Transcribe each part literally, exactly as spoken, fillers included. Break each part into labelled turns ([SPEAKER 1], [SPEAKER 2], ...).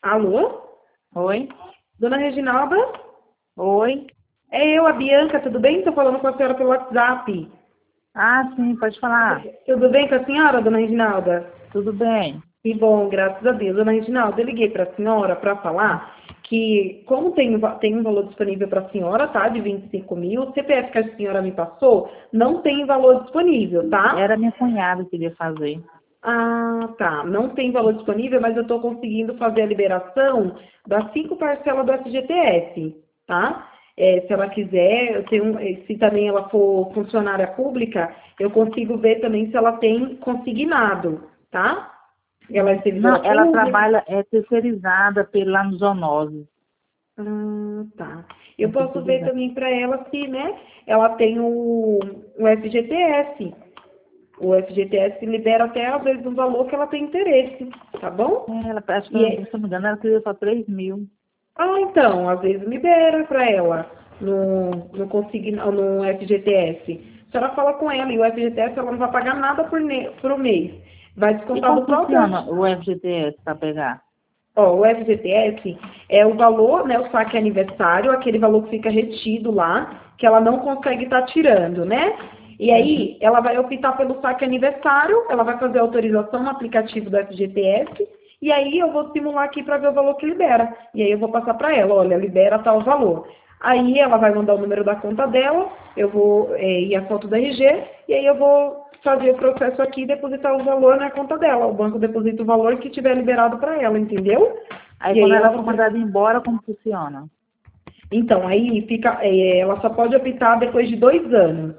[SPEAKER 1] Alô?
[SPEAKER 2] Oi?
[SPEAKER 1] Dona Reginalda?
[SPEAKER 2] Oi?
[SPEAKER 1] É eu, a Bianca, tudo bem? Estou falando com a senhora pelo WhatsApp.
[SPEAKER 2] Ah, sim, pode falar.
[SPEAKER 1] Tudo bem com a senhora, dona Reginalda?
[SPEAKER 2] Tudo bem.
[SPEAKER 1] Que bom, graças a Deus. Dona Reginalda, eu liguei para a senhora para falar que, como tem, um va- tem um valor disponível para a senhora, tá? De vinte e cinco mil, o C P F que a senhora me passou não tem valor disponível, tá?
[SPEAKER 2] Era minha cunhada que queria fazer.
[SPEAKER 1] Ah, tá. Não tem valor disponível, mas eu estou conseguindo fazer a liberação das cinco parcelas do F G T S, tá? É, se ela quiser, eu tenho, eh, se também ela for funcionária pública, eu consigo ver também se ela tem consignado, tá? Ela é
[SPEAKER 2] Não,
[SPEAKER 1] servidora
[SPEAKER 2] ela
[SPEAKER 1] pública.
[SPEAKER 2] trabalha, é terceirizada pela zoonose.
[SPEAKER 1] Ah, tá.
[SPEAKER 2] É
[SPEAKER 1] Eu posso ver
[SPEAKER 2] terceirizada.
[SPEAKER 1] também para ela se, né, ela tem o, o F G T S. O F G T S libera até, às vezes, um valor que ela tem interesse, tá bom?
[SPEAKER 2] É, ela, acho que,
[SPEAKER 1] E
[SPEAKER 2] se
[SPEAKER 1] é-
[SPEAKER 2] não me engano, ela queria só três mil.
[SPEAKER 1] ah, então, às vezes libera para ela no, no, consigna, no F G T S. A senhora fala com ela e o F G T S ela não vai pagar nada por, ne, por mês. Vai
[SPEAKER 2] E
[SPEAKER 1] descontar
[SPEAKER 2] como
[SPEAKER 1] do próprio.
[SPEAKER 2] funciona o F G T S para pegar?
[SPEAKER 1] Ó, o F G T S é o valor, né, o saque aniversário, aquele valor que fica retido lá, que ela não consegue estar tirando, né? E
[SPEAKER 2] Uhum.
[SPEAKER 1] aí, ela vai optar pelo saque aniversário, ela vai fazer a autorização no aplicativo do F G T S, e aí eu vou simular aqui para ver o valor que libera. E aí eu vou passar para ela, olha, libera tal valor. Aí ela vai mandar o número da conta dela, eu vou, é, e a foto da R G, e aí eu vou fazer o processo aqui e depositar o valor na conta dela. O banco deposita o valor que tiver liberado para ela, entendeu?
[SPEAKER 2] Aí
[SPEAKER 1] E
[SPEAKER 2] quando
[SPEAKER 1] aí ela
[SPEAKER 2] ela for
[SPEAKER 1] vai...
[SPEAKER 2] mandada embora, como funciona?
[SPEAKER 1] Então, aí fica, é, ela só pode optar depois de dois anos.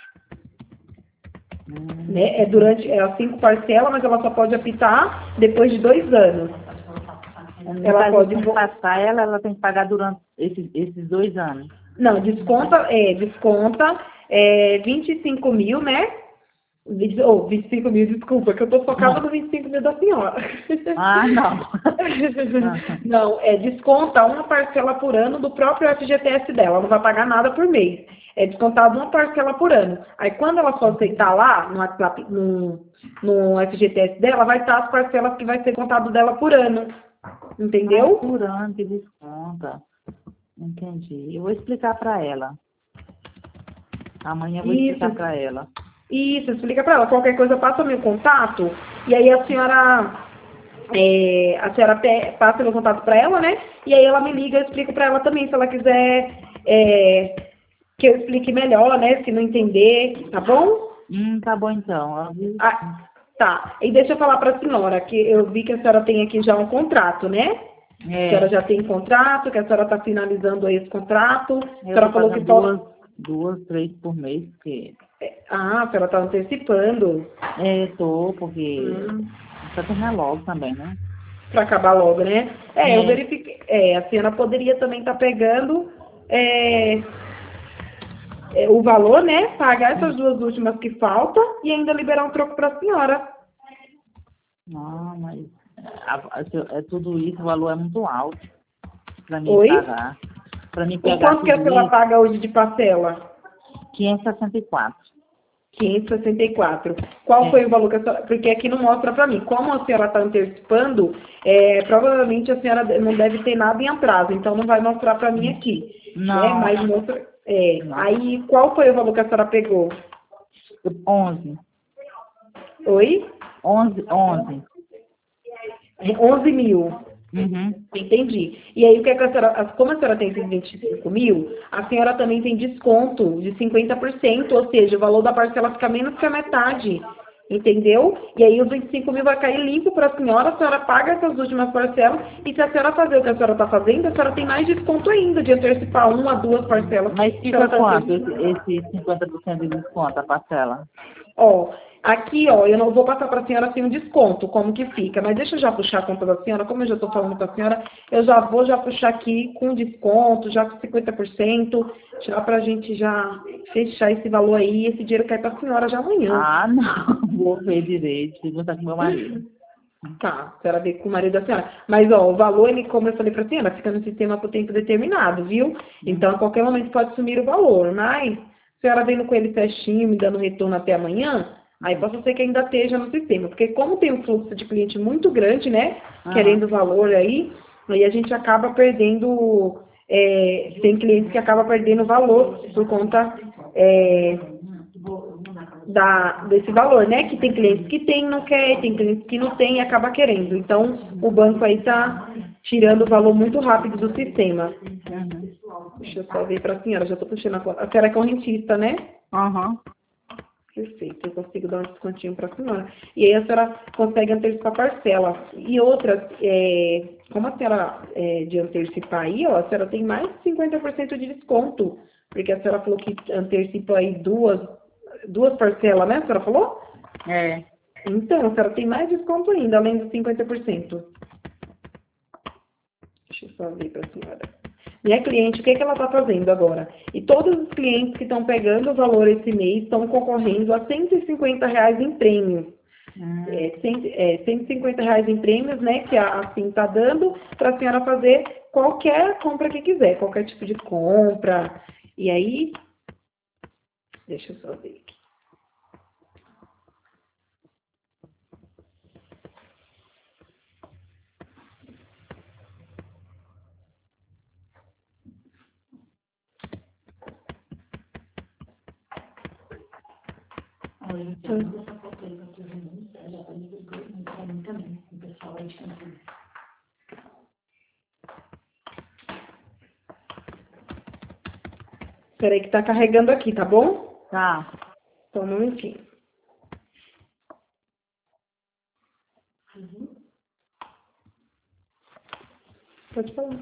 [SPEAKER 2] Hum,
[SPEAKER 1] Né? É durante é as cinco parcelas, mas ela só pode optar depois de dois anos.
[SPEAKER 2] no
[SPEAKER 1] Ela
[SPEAKER 2] caso, eu
[SPEAKER 1] pode...
[SPEAKER 2] tenho que
[SPEAKER 1] vo-
[SPEAKER 2] passar ela, ela tem que pagar durante esses, esses dois anos.
[SPEAKER 1] Não, desconta, é, desconta é, vinte e cinco mil, né? vinte, oh, vinte e cinco mil, desculpa, que eu tô focada no vinte e cinco mil da senhora.
[SPEAKER 2] Ah, não.
[SPEAKER 1] Não, é desconta uma parcela por ano do próprio F G T S dela, ela não vai pagar nada por mês. É descontado uma parcela por ano. Aí quando ela for aceitar lá no WhatsApp, no, no F G T S dela, vai estar as parcelas que vai ser contado dela por ano.
[SPEAKER 2] Ah, é
[SPEAKER 1] Entendeu?
[SPEAKER 2] por ano que desconta. Entendi. Eu vou explicar para ela. Amanhã eu vou
[SPEAKER 1] Isso,
[SPEAKER 2] explicar para ela.
[SPEAKER 1] isso, explica pra ela. Qualquer coisa, passa meu contato. E aí a senhora, é, a senhora pe- passa meu contato pra ela, né? E aí ela me liga, eu explico pra ela também, se ela quiser é, que eu explique melhor, né? Se não entender, tá bom?
[SPEAKER 2] Hum, tá bom então. Avisa.
[SPEAKER 1] Ah, tá. E deixa eu falar pra senhora, que eu vi que a senhora tem aqui já um contrato, né? A senhora
[SPEAKER 2] É,
[SPEAKER 1] já tem contrato, que a senhora está finalizando aí esse contrato. A
[SPEAKER 2] eu tô
[SPEAKER 1] senhora falou que
[SPEAKER 2] pagando
[SPEAKER 1] só...
[SPEAKER 2] duas, duas, três por mês, porque
[SPEAKER 1] Ah, a senhora está antecipando.
[SPEAKER 2] é, tô, porque
[SPEAKER 1] Hum.
[SPEAKER 2] precisa terminar logo também, né?
[SPEAKER 1] Para acabar logo, né? É, eu
[SPEAKER 2] É,
[SPEAKER 1] verifiquei. É, a senhora poderia também estar pegando é, é, o valor, né? Pagar essas duas últimas que faltam e ainda liberar um troco para a senhora.
[SPEAKER 2] não, mas a- a- é tudo isso, o valor é muito alto para mim
[SPEAKER 1] Oi?
[SPEAKER 2] pagar. Para mim
[SPEAKER 1] O
[SPEAKER 2] pegar
[SPEAKER 1] quanto que a
[SPEAKER 2] tudo
[SPEAKER 1] senhora
[SPEAKER 2] isso,
[SPEAKER 1] paga hoje de parcela?
[SPEAKER 2] quinhentos e sessenta e quatro.
[SPEAKER 1] quinhentos e sessenta e quatro. Qual
[SPEAKER 2] É,
[SPEAKER 1] foi o valor que a senhora... Porque aqui não mostra para mim. Como a senhora está antecipando, é, provavelmente a senhora não deve ter nada em atraso, então não vai mostrar para mim aqui. Né?
[SPEAKER 2] não,
[SPEAKER 1] Mas mostra... É.
[SPEAKER 2] não.
[SPEAKER 1] Aí, qual foi o valor que a senhora pegou?
[SPEAKER 2] onze,
[SPEAKER 1] Oi?
[SPEAKER 2] onze, onze.
[SPEAKER 1] onze mil.
[SPEAKER 2] Uhum.
[SPEAKER 1] Entendi. E aí, o que, é que a senhora, como a senhora tem esses vinte e cinco mil, a senhora também tem desconto de cinquenta por cento, ou seja, o valor da parcela fica menos que a metade. Entendeu? E aí os vinte e cinco mil vai cair limpo para a senhora, a senhora paga essas últimas parcelas, e se a senhora fazer o que a senhora está fazendo, a senhora tem mais desconto ainda de antecipar uma, duas parcelas
[SPEAKER 2] Mas
[SPEAKER 1] que ela
[SPEAKER 2] fica
[SPEAKER 1] está
[SPEAKER 2] quanto esse,
[SPEAKER 1] antecipando.
[SPEAKER 2] esse cinquenta por cento de desconto, a parcela?
[SPEAKER 1] Ó, aqui, ó, eu não vou passar para a senhora assim um desconto, como que fica, mas deixa eu já puxar a conta da senhora, como eu já estou falando com a senhora, eu já vou já puxar aqui com desconto, já com cinquenta por cento, já para a gente já fechar esse valor aí, esse dinheiro cai para a senhora já amanhã.
[SPEAKER 2] Ah, não, vou ver direito, vou conversar com meu marido.
[SPEAKER 1] Tá, a senhora vê com o marido da senhora. Mas, ó, o valor, ele, como eu falei para a senhora, fica no sistema por tempo determinado, viu? Então, a qualquer momento pode sumir o valor, mas a senhora vendo com ele certinho, me dando retorno até amanhã, aí pode ser que ainda esteja no sistema. Porque como tem um fluxo de cliente muito grande, né,
[SPEAKER 2] Aham.
[SPEAKER 1] querendo o valor aí, Aí a gente acaba perdendo, é, tem clientes que acabam perdendo valor por conta é, da, desse valor, né? Que tem clientes que tem, não quer, tem clientes que não tem e acaba querendo. Então, o banco aí está tirando o valor muito rápido do sistema.
[SPEAKER 2] Uhum.
[SPEAKER 1] Deixa eu só ver para a senhora, já estou puxando a conta. A senhora é correntista, né?
[SPEAKER 2] Aham.
[SPEAKER 1] Perfeito, eu consigo dar um descontinho para a senhora. E aí a senhora consegue antecipar a parcela. E outras, é, como a senhora é, de antecipar aí, ó, a senhora tem mais de cinquenta por cento de desconto. Porque a senhora falou que antecipa aí duas, duas parcelas, né? A senhora falou?
[SPEAKER 2] É.
[SPEAKER 1] Então, a senhora tem mais desconto ainda, além dos cinquenta por cento. Deixa eu só ver para a senhora. Minha cliente, o que, que ela está fazendo agora? E todos os clientes que estão pegando o valor esse mês estão concorrendo a cento e cinquenta reais em prêmios.
[SPEAKER 2] Hum.
[SPEAKER 1] É, cem, é, cento e cinquenta reais em prêmios, né, que a assim está dando para a senhora fazer qualquer compra que quiser, qualquer tipo de compra. E aí, deixa eu só ver aqui. Espera aí que tá carregando aqui, tá bom?
[SPEAKER 2] Tá.
[SPEAKER 1] Só um momentinho. Pode falar.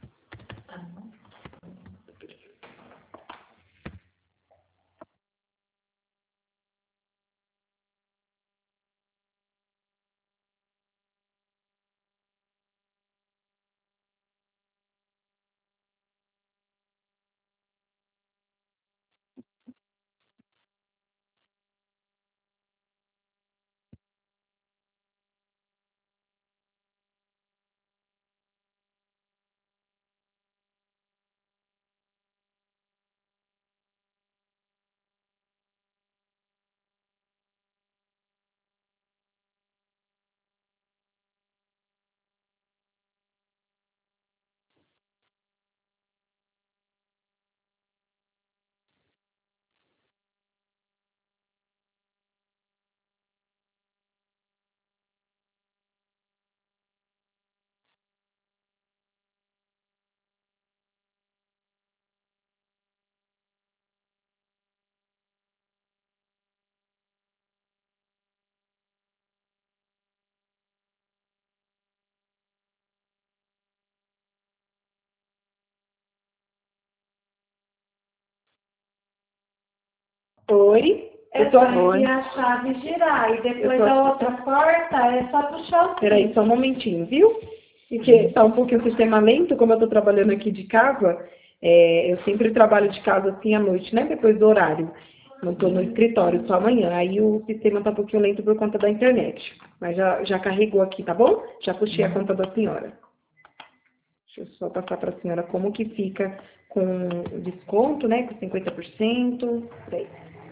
[SPEAKER 1] Oi?
[SPEAKER 3] É
[SPEAKER 1] Eu tô
[SPEAKER 3] só
[SPEAKER 1] aqui.
[SPEAKER 3] a chave girar e depois
[SPEAKER 1] Eu tô
[SPEAKER 3] a
[SPEAKER 1] aqui.
[SPEAKER 3] outra porta é só puxar o
[SPEAKER 1] Peraí,
[SPEAKER 3] fio.
[SPEAKER 1] só um momentinho, viu? Porque tá um pouquinho o sistema lento, como eu tô trabalhando aqui de casa, é, eu sempre trabalho de casa assim à noite, né? Depois do horário. Não tô no escritório, só amanhã. Aí o sistema tá um pouquinho lento por conta da internet. Mas já, já carregou aqui, tá bom? Já puxei a conta da senhora. Deixa eu só passar para a senhora como que fica com desconto, né? Com cinquenta por cento. Peraí.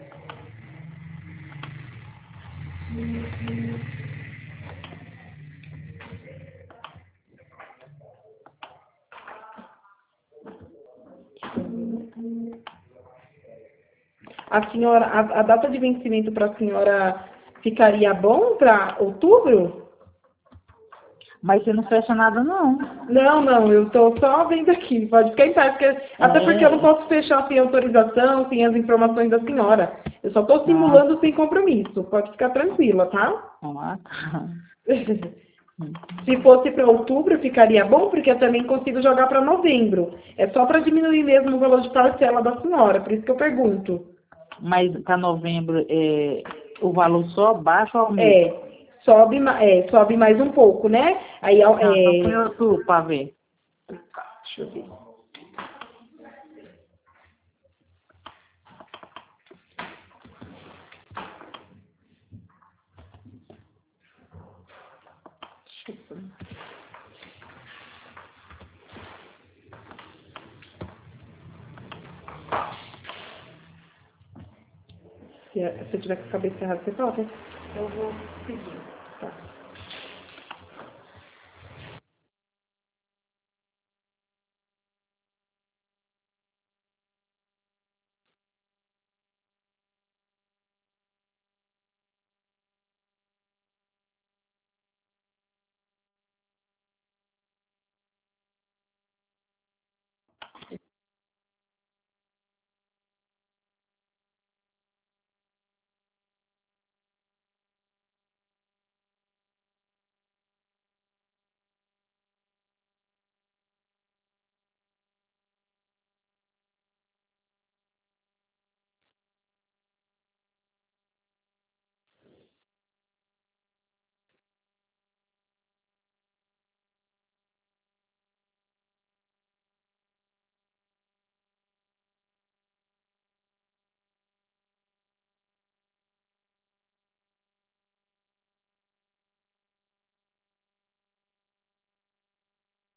[SPEAKER 1] A senhora, a, a data de vencimento para a senhora ficaria bom para outubro?
[SPEAKER 2] Mas você não fecha nada, não.
[SPEAKER 1] Não, não, eu estou só vendo aqui. Pode ficar em paz, porque, até porque eu não
[SPEAKER 2] É.
[SPEAKER 1] posso fechar sem autorização, sem as informações da senhora. Eu só estou
[SPEAKER 2] Ah,
[SPEAKER 1] simulando sem compromisso. Pode ficar tranquila, tá?
[SPEAKER 2] ah, tá.
[SPEAKER 1] Se fosse para outubro, ficaria bom, porque eu também consigo jogar para novembro. É só para diminuir mesmo o valor de parcela da senhora, por isso que eu pergunto.
[SPEAKER 2] Mas para novembro é, o valor só baixa ou aumenta?
[SPEAKER 1] É, sobe, ma- é, sobe mais um pouco, né? Aí,
[SPEAKER 2] Não, então põe
[SPEAKER 1] é,
[SPEAKER 2] outro para ver.
[SPEAKER 1] deixa eu ver. Deixa eu ver. Se, se eu tiver com a cabeça errada, você fala, né?
[SPEAKER 3] Eu vou seguir.
[SPEAKER 1] Tá.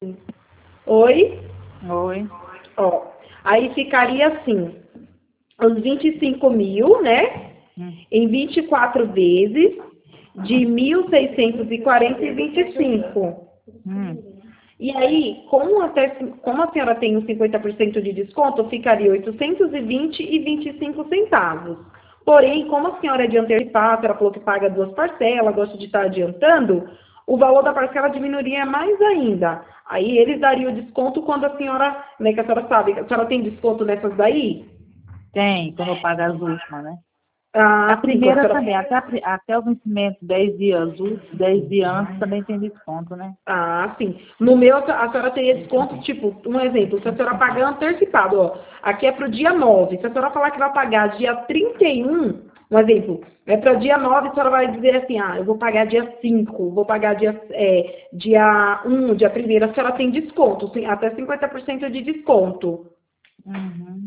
[SPEAKER 1] Oi?
[SPEAKER 2] Oi.
[SPEAKER 1] Ó, aí ficaria assim, os vinte e cinco mil, né?
[SPEAKER 2] Hum.
[SPEAKER 1] Em vinte e quatro vezes de mil seiscentos e quarenta e vinte e cinco.
[SPEAKER 2] Hum.
[SPEAKER 1] E aí, como, até, como a senhora tem os cinquenta por cento de desconto, ficaria oitocentos e vinte e vinte e cinco centavos. Porém, como a senhora é de antecipar, a senhora falou que paga duas parcelas, gosta de estar adiantando, o valor da parcela diminuiria mais ainda. Aí eles dariam o desconto quando a senhora, né, que a senhora sabe, a senhora tem desconto nessas daí?
[SPEAKER 2] Tem, quando eu pago as últimas, né?
[SPEAKER 1] Ah,
[SPEAKER 2] A
[SPEAKER 1] sim,
[SPEAKER 2] primeira
[SPEAKER 1] quando a senhora...
[SPEAKER 2] também, até, a pri- até o vencimento, dez dias úteis, dez dias antes, também tem desconto, né?
[SPEAKER 1] Ah, sim. No meu, a senhora teria desconto, tipo, um exemplo, se a senhora pagar antecipado, ó, aqui é para o dia nove, se a senhora falar que vai pagar dia trinta e um, um exemplo, é para dia nove, a senhora vai dizer assim, ah, eu vou pagar dia cinco, vou pagar dia, é, dia um, dia primeiro, a senhora tem desconto, tem até cinquenta por cento de desconto.
[SPEAKER 2] Uhum.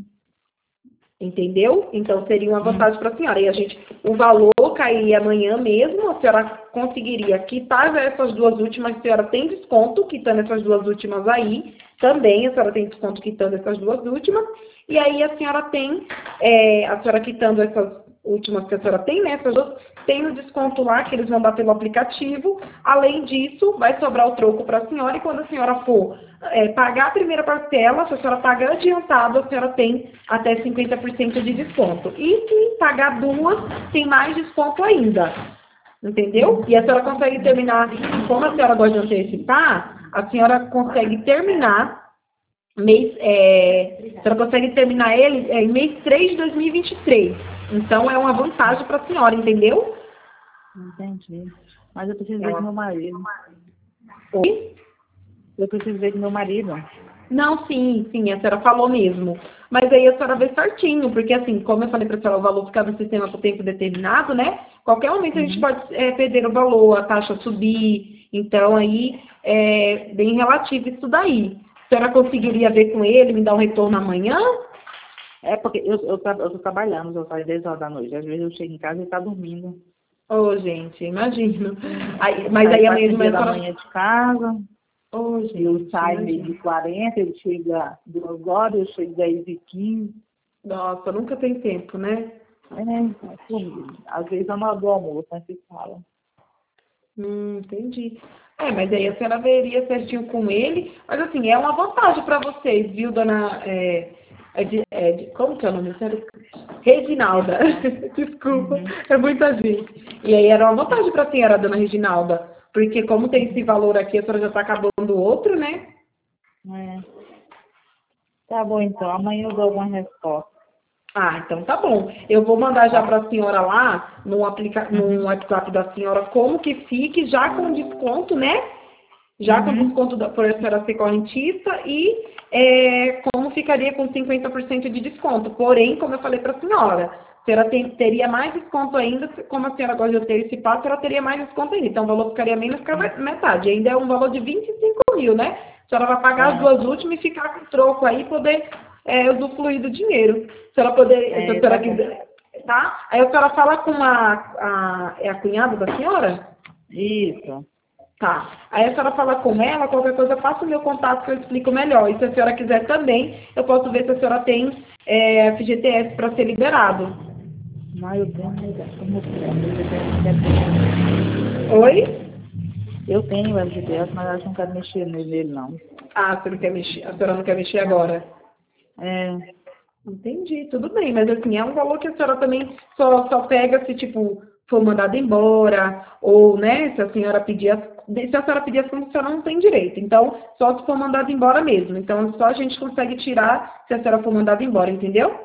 [SPEAKER 1] Entendeu? Então seria uma
[SPEAKER 2] Hum.
[SPEAKER 1] vantagem para a senhora. E a gente, o valor cairia amanhã mesmo, a senhora conseguiria quitar essas duas últimas, a senhora tem desconto quitando essas duas últimas aí, também a senhora tem desconto quitando essas duas últimas, e aí a senhora tem, é, a senhora quitando essas últimas que a senhora tem, né? Essas duas, tem o desconto lá que eles vão dar pelo aplicativo. Além disso, vai sobrar o troco para a senhora, e quando a senhora for é, pagar a primeira parcela, se a senhora pagar adiantado, a senhora tem até cinquenta por cento de desconto. E se pagar duas, tem mais desconto ainda. Entendeu? E a senhora consegue terminar, como a senhora gosta de antecipar, a senhora consegue terminar mês, é, a senhora consegue terminar ele é, em mês três de dois mil e vinte e três. Então é uma vantagem para a senhora, entendeu?
[SPEAKER 2] Entendi. Mas eu preciso
[SPEAKER 1] É
[SPEAKER 2] ver com
[SPEAKER 1] uma...
[SPEAKER 2] meu marido.
[SPEAKER 1] Oi?
[SPEAKER 2] Eu preciso ver com meu marido.
[SPEAKER 1] Não, sim, sim, a senhora falou mesmo. Mas aí a senhora vê certinho, porque assim, como eu falei para a senhora, o valor fica no sistema por tempo determinado, né? Qualquer momento a gente
[SPEAKER 2] Uhum.
[SPEAKER 1] pode é, perder o valor, a taxa subir. Então aí é bem relativo isso daí. A senhora conseguiria ver com ele, me dar um retorno amanhã?
[SPEAKER 2] É porque eu, eu, tra- eu tô trabalhando, eu saio dez horas da noite. Às vezes eu chego em casa e ele tá dormindo.
[SPEAKER 1] Ô, gente, imagino. Aí, mas
[SPEAKER 2] Sai
[SPEAKER 1] aí amanhã
[SPEAKER 2] quatro
[SPEAKER 1] de manhã
[SPEAKER 2] dias
[SPEAKER 1] a
[SPEAKER 2] da
[SPEAKER 1] senhora...
[SPEAKER 2] manhã de casa,
[SPEAKER 1] Ô,
[SPEAKER 2] eu
[SPEAKER 1] gente,
[SPEAKER 2] saio meio de
[SPEAKER 1] imagino.
[SPEAKER 2] quarenta, ele chega duas horas, eu chego dez e quinze.
[SPEAKER 1] Nossa, nunca tem tempo, né?
[SPEAKER 2] É, assim, às vezes eu não dou almoço, né, se fala.
[SPEAKER 1] Hum, entendi. É, mas aí a senhora veria certinho com ele. Mas assim, é uma vantagem para vocês, viu, dona... É, é de, é de- como que é o nome? Sério? Reginalda. Desculpa,
[SPEAKER 2] Uhum.
[SPEAKER 1] é muita gente. E aí era uma vantagem para a senhora, dona Reginalda. Porque como tem esse valor aqui, a senhora já está acabando o outro, né?
[SPEAKER 2] É. Tá bom, então. Amanhã eu dou alguma resposta.
[SPEAKER 1] Ah, então tá bom. Eu vou mandar já para a senhora lá, no, aplica... no
[SPEAKER 2] Uhum.
[SPEAKER 1] WhatsApp da senhora, como que fique, já com desconto, né? Já com
[SPEAKER 2] Uhum.
[SPEAKER 1] desconto da, por a senhora ser correntista e é, como ficaria com cinquenta por cento de desconto. Porém, como eu falei para a senhora, a senhora tem, teria mais desconto ainda, como a senhora gosta de antecipar, a senhora teria mais desconto ainda. Então, o valor ficaria menos que a metade. Ainda é um valor de vinte e cinco mil, né? A senhora vai pagar as
[SPEAKER 2] É,
[SPEAKER 1] duas últimas e ficar com o troco aí e poder é, usufruir do dinheiro. Se a senhora, poder, se a
[SPEAKER 2] é,
[SPEAKER 1] senhora
[SPEAKER 2] tá bom.
[SPEAKER 1] quiser, tá? Aí a senhora fala com a, a, é a cunhada da senhora?
[SPEAKER 2] Isso.
[SPEAKER 1] Tá. Aí a senhora fala com ela, qualquer coisa, passa o meu contato que eu explico melhor. E se a senhora quiser também, eu posso ver se a senhora tem é, F G T S para ser liberado.
[SPEAKER 2] Mas eu tenho, mas como eu tenho,
[SPEAKER 1] Oi?
[SPEAKER 2] eu tenho o F G T S, mas acho que não quero mexer nele, não.
[SPEAKER 1] Ah, a senhora não quer mexer, a senhora não quer mexer agora.
[SPEAKER 2] É,
[SPEAKER 1] Entendi, tudo bem, mas assim, é um valor que a senhora também só, só pega se, tipo, for mandada embora, ou, né, se a senhora pedir, as, se a senhora pedir as contas, a senhora não tem direito. Então, só se for mandada embora mesmo. Então, só a gente consegue tirar se a senhora for mandada embora, entendeu?